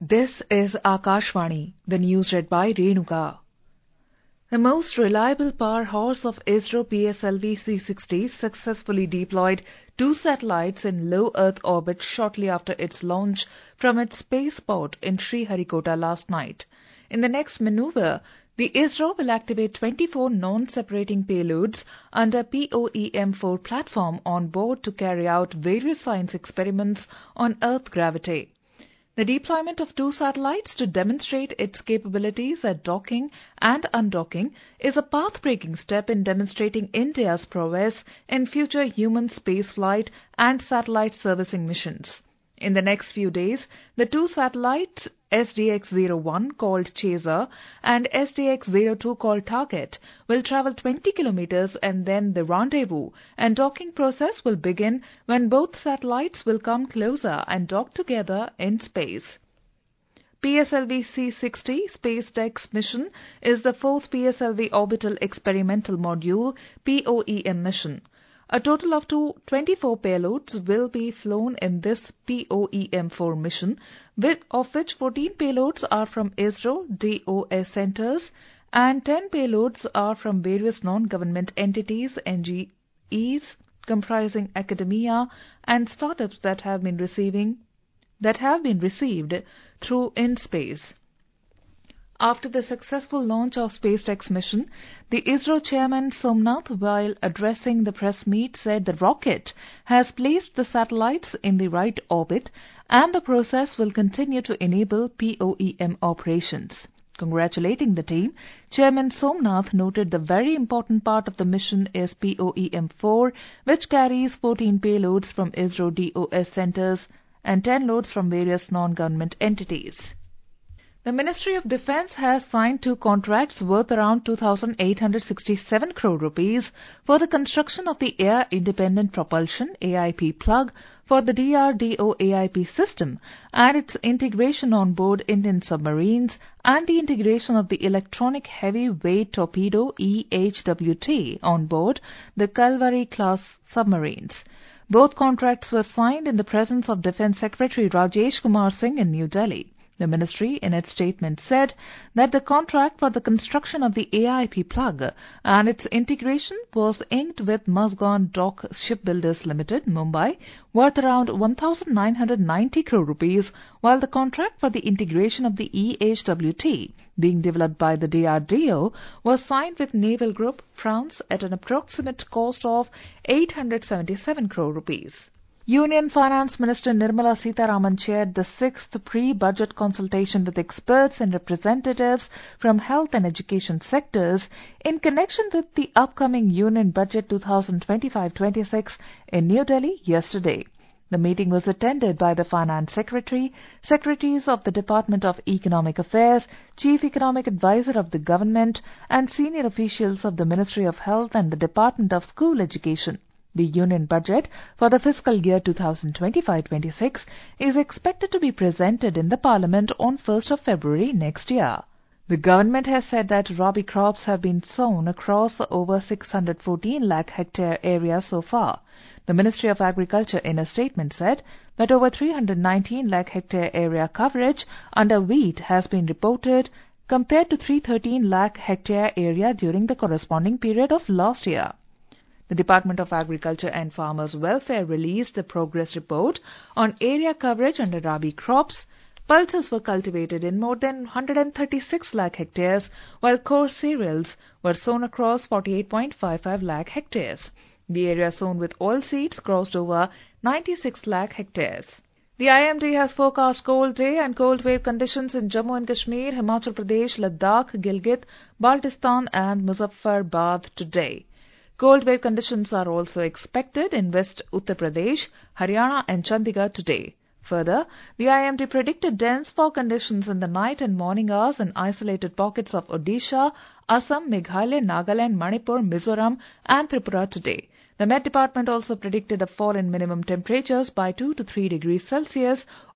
This is Akashvani, the news read by Renuka. The most reliable powerhouse of ISRO PSLV C-60 successfully deployed 2 satellites in low Earth orbit shortly after its launch from its spaceport in Sriharikota last night. In the next maneuver, the ISRO will activate 24 non-separating payloads under POEM-4 platform on board to carry out various science experiments on Earth gravity. The deployment of 2 satellites to demonstrate its capabilities at docking and undocking is a path-breaking step in demonstrating India's prowess in future human spaceflight and satellite servicing missions. In the next few days, the 2 satellites SDX-01 called Chaser and SDX-02 called Target will travel 20 kilometers and then the rendezvous and docking process will begin when both satellites will come closer and dock together in space. PSLV C-60 SpaceX mission is the 4th PSLV Orbital Experimental Module POEM mission. A total of 24 payloads will be flown in this POEM-4 mission, of which 14 payloads are from ISRO DOS centers and 10 payloads are from various non-government entities, NGEs, comprising academia and startups that have been received through InSpace. After the successful launch of SpaceX mission, the ISRO chairman Somnath, while addressing the press meet, said the rocket has placed the satellites in the right orbit and the process will continue to enable POEM operations. Congratulating the team, Chairman Somnath noted the very important part of the mission is POEM-4, which carries 14 payloads from ISRO DOS centers and 10 loads from various non-government entities. The Ministry of Defence has signed 2 contracts worth around 2,867 crore rupees for the construction of the Air Independent Propulsion AIP plug for the DRDO AIP system and its integration on board Indian submarines and the integration of the Electronic Heavy Weight Torpedo EHWT on board the Kalvari class submarines. Both contracts were signed in the presence of Defence Secretary Rajesh Kumar Singh in New Delhi. The ministry, in its statement, said that the contract for the construction of the AIP plug and its integration was inked with Mazgon Dock Shipbuilders Limited, Mumbai, worth around 1,990 crore rupees, while the contract for the integration of the EHWT, being developed by the DRDO, was signed with Naval Group, France, at an approximate cost of 877 crore rupees. Union Finance Minister Nirmala Sitharaman chaired the 6th pre-budget consultation with experts and representatives from health and education sectors in connection with the upcoming Union Budget 2025-26 in New Delhi yesterday. The meeting was attended by the Finance Secretary, Secretaries of the Department of Economic Affairs, Chief Economic Advisor of the Government, and senior officials of the Ministry of Health and the Department of School Education. The Union Budget for the fiscal year 2025-26 is expected to be presented in the Parliament on 1st of February next year. The government has said that rabi crops have been sown across over 614 lakh hectare area so far. The Ministry of Agriculture in a statement said that over 319 lakh hectare area coverage under wheat has been reported compared to 313 lakh hectare area during the corresponding period of last year. The Department of Agriculture and Farmers Welfare released the progress report on area coverage under rabi crops. Pulses were cultivated in more than 136 lakh hectares, while coarse cereals were sown across 48.55 lakh hectares. The area sown with oilseeds crossed over 96 lakh hectares. The IMD has forecast cold day and cold wave conditions in Jammu and Kashmir, Himachal Pradesh, Ladakh, Gilgit, Baltistan and Muzaffarabad today. Cold wave conditions are also expected in West Uttar Pradesh, Haryana and Chandigarh today. Further, the IMD predicted dense fog conditions in the night and morning hours in isolated pockets of Odisha, Assam, Meghalaya, Nagaland, Manipur, Mizoram and Tripura today. The Met Department also predicted a fall in minimum temperatures by 2 to 3 degrees Celsius